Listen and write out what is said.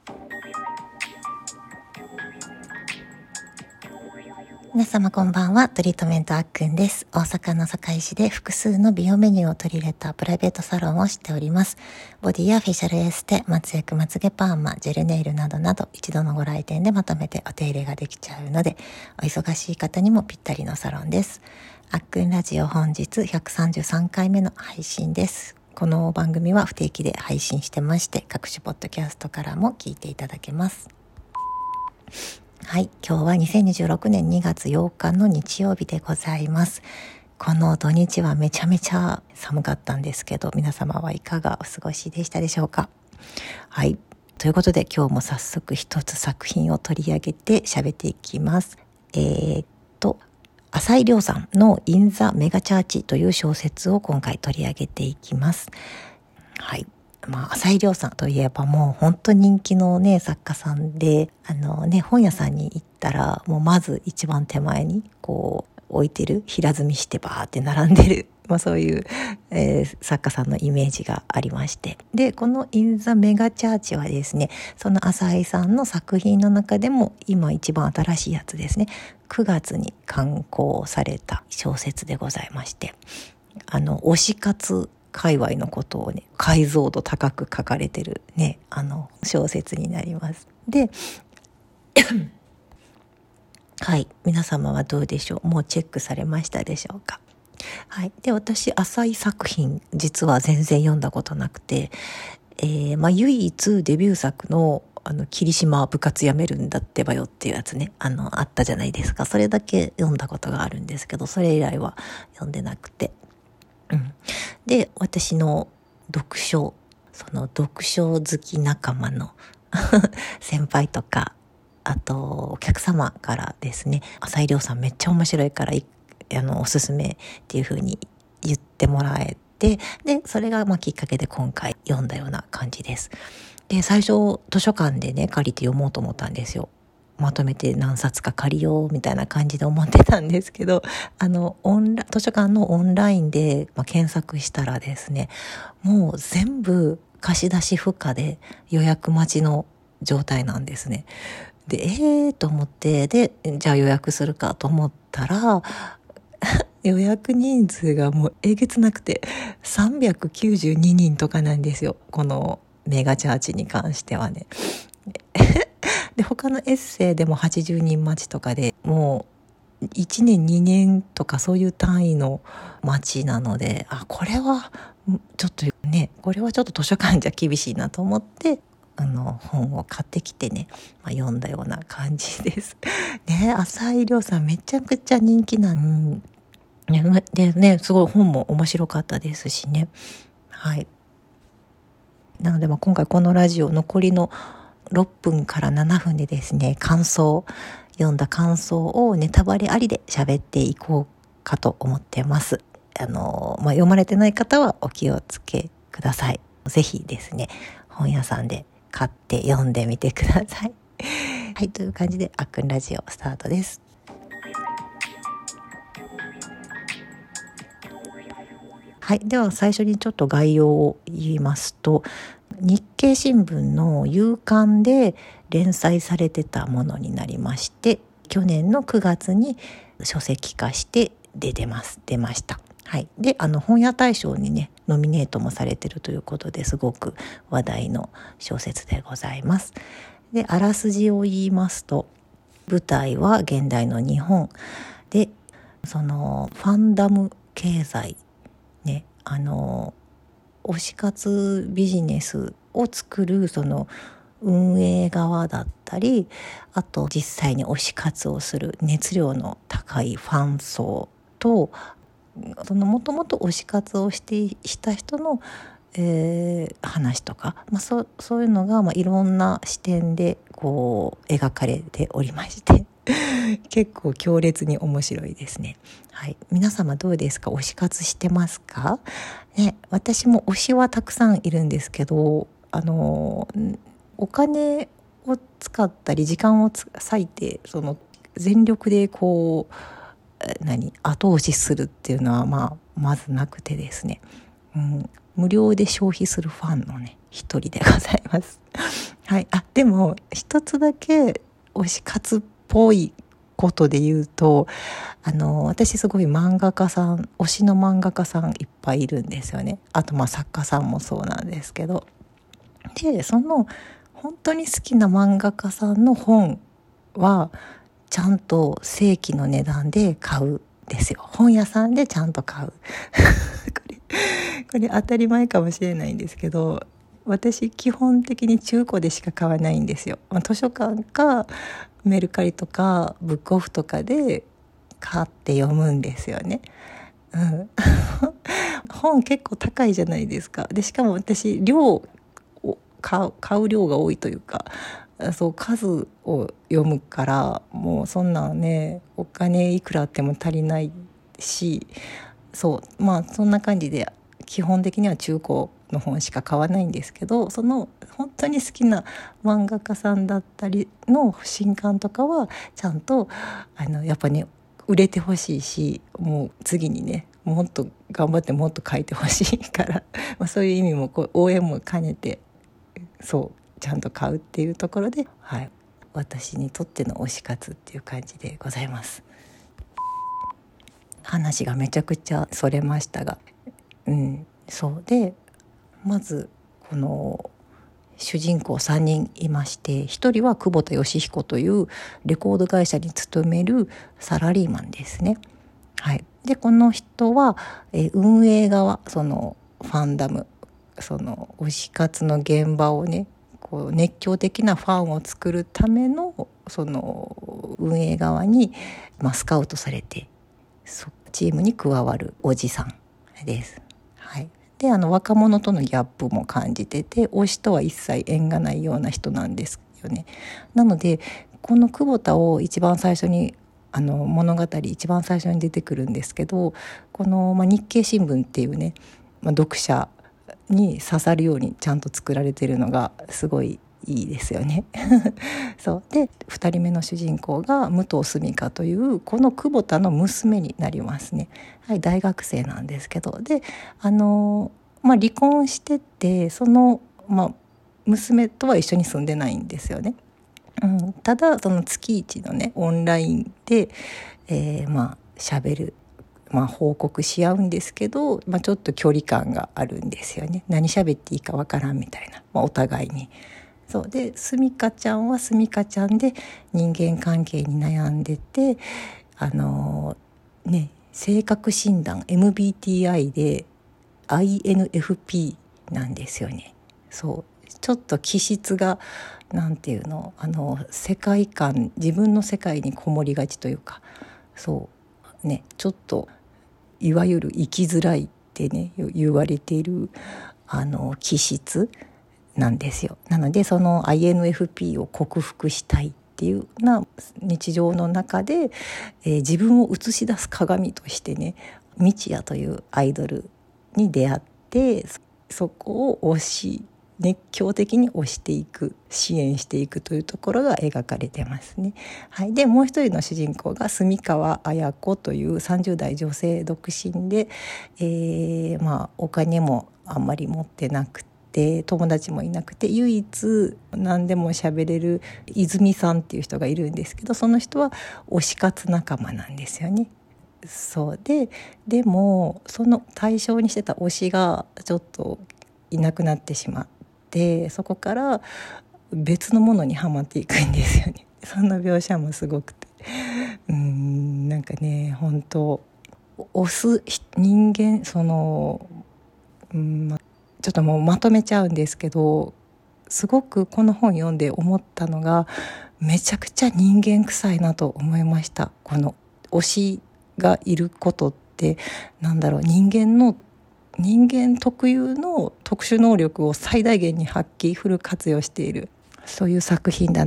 皆様こんばんは。トリートメントあっくんです。大阪の堺市で複数の美容メニューを取り入れたプライベートサロンをしております。ボディやフェイシャルエステ、まつエク、まつげパーマ、ジェルネイルなどなど一度のご来店でまとめてお手入れができちゃうので、お忙しい方にもぴったりのサロンです。あっくんラジオ本日133回目の配信です。この番組は不定期で配信してまして、各種ポッドキャストからも聞いていただけます。はい、今日は2026年2月8日の日曜日でございます。この土日はめちゃめちゃ寒かったんですけど、皆様はいかがお過ごしでしたでしょうか。はい、ということで今日も早速一つ作品を取り上げて喋っていきます。浅井亮さんのインザメガチャーチという小説を今回取り上げていきます。はい。浅井亮さんといえばもう本当人気のね作家さんで、本屋さんに行ったらもうまず一番手前にこう置いてる、平積みしてバーって並んでる、そういう、作家さんのイメージがありまして、でこのインザメガチャーチはですね、その浅井さんの作品の中でも今一番新しいやつですね。9月に刊行された小説でございまして、推し活界隈のことをね、解像度高く書かれてるね、小説になります。ではい、皆様はどうでしょう。もうチェックされましたでしょうか。はい。で、私浅井作品実は全然読んだことなくて、唯一デビュー作の霧島部活やめるんだってばよっていうやつね、あったじゃないですか。それだけ読んだことがあるんですけど、それ以来は読んでなくて、で、私の読書好き仲間の先輩とか、あとお客様からですね、浅井亮さんめっちゃ面白いからおすすめっていう風に言ってもらえて、でそれがきっかけで今回読んだような感じです。で、最初図書館でね借りて読もうと思ったんですよ。まとめて何冊か借りようみたいな感じで思ってたんですけど、図書館のオンラインで、検索したらですね、もう全部貸し出し不可で予約待ちの状態なんですね。でと思って、でじゃあ予約するかと思ったら予約人数がもうえげつなくて392人とかなんですよ、このメガチャーチに関してはね。で他のエッセイでも80人待ちとかで、もう1年2年とかそういう単位の待ちなので、これはちょっと図書館じゃ厳しいなと思って、本を買ってきてね、読んだような感じですね。浅井亮さんめちゃくちゃ人気なんでね、すごい本も面白かったですしね。はい。なので今回このラジオ残りの6分から7分でですね、読んだ感想をネタバレありで喋っていこうかと思ってます。読まれてない方はお気をつけください。ぜひですね、本屋さんで買って読んでみてください。はい、という感じであっくんラジオスタートです。はい、では最初にちょっと概要を言いますと、日経新聞の夕刊で連載されてたものになりまして、去年の9月に書籍化して出ました。はい、で本屋大賞にねノミネートもされてるということで、すごく話題の小説でございます。で、あらすじを言いますと、舞台は現代の日本で、そのファンダム経済ね、推し活ビジネスを作るその運営側だったり、あと実際に推し活をする熱量の高いファン層と、そのもともと推し活をした人の、話とか、そういうのがいろんな視点でこう描かれておりまして結構強烈に面白いですね。はい、皆様どうですか？推し活してますか？ね、私も推しはたくさんいるんですけど、お金を使ったり時間を割いてその全力でこう後押しするっていうのはまずなくてですね、無料で消費するファンのね一人でございます。 はい、でも一つだけ推し活っぽいことで言うと、私すごい漫画家さん、推しの漫画家さんいっぱいいるんですよね。あと作家さんもそうなんですけど、でその本当に好きな漫画家さんの本はちゃんと正規の値段で買うんですよ。本屋さんでちゃんと買うこれ当たり前かもしれないんですけど、私基本的に中古でしか買わないんですよ。図書館かメルカリとかブックオフとかで買って読むんですよね。本結構高いじゃないですか。でしかも私量を買う量が多いというか、そう数を読むから、もうそんなんね、お金いくらあっても足りないし、そんな感じで基本的には中古の本しか買わないんですけど、その本当に好きな漫画家さんだったりの新刊とかはちゃんとやっぱね売れてほしいし、もう次にねもっと頑張ってもっと書いてほしいからそういう意味も応援も兼ねてちゃんと買うっていうところで、私にとっての推し活っていう感じでございます。話がめちゃくちゃそれましたが、そうで、まずこの主人公3人いまして、1人は久保田義彦というレコード会社に勤めるサラリーマンですね。でこの人は、運営側、そのファンダム、その推し活の現場をね熱狂的なファンを作るためのその運営側に、スカウトされてチームに加わるおじさんです。で若者とのギャップも感じてて、推しとは一切縁がないような人なんですよね。なのでこの久保田を一番最初に物語一番最初に出てくるんですけど、この、日経新聞っていうね、読者に刺さるようにちゃんと作られてるのがすごいいいですよねで2人目の主人公が武藤澄香というこの久保田の娘になりますね。大学生なんですけど、で離婚してて、その、娘とは一緒に住んでないんですよね。ただその月一のねオンラインで喋る、報告し合うんですけど、ちょっと距離感があるんですよね。何喋っていいかわからんみたいな、お互いに。で澄香ちゃんは澄香ちゃんで人間関係に悩んでて、性格診断 MBTI で INFP なんですよね。ちょっと気質がなんていうの、世界観、自分の世界にこもりがちというか、ちょっといわゆる生きづらいってね言われている気質なんですよ。なのでその INFP を克服したいっていう日常の中で、自分を映し出す鏡としてね、道也というアイドルに出会って、そこを熱狂的に推していく、支援していくというところが描かれてますね。でもう一人の主人公が住川綾子という30代女性独身で、お金もあんまり持ってなくて、友達もいなくて、唯一何でも喋れる泉さんっていう人がいるんですけど、その人は推し活仲間なんですよね。でもその対象にしてた推しがちょっといなくなってしまって、そこから別のものにはまっていくんですよね。そんな描写もすごくて、なんかね、本当推す人間、ちょっともうまとめちゃうんですけど、すごくこの本読んで思ったのが、めちゃくちゃ人間臭いなと思いました。この推しがいることって、人間特有の特殊能力を最大限に発揮フル活用している、そういう作品だな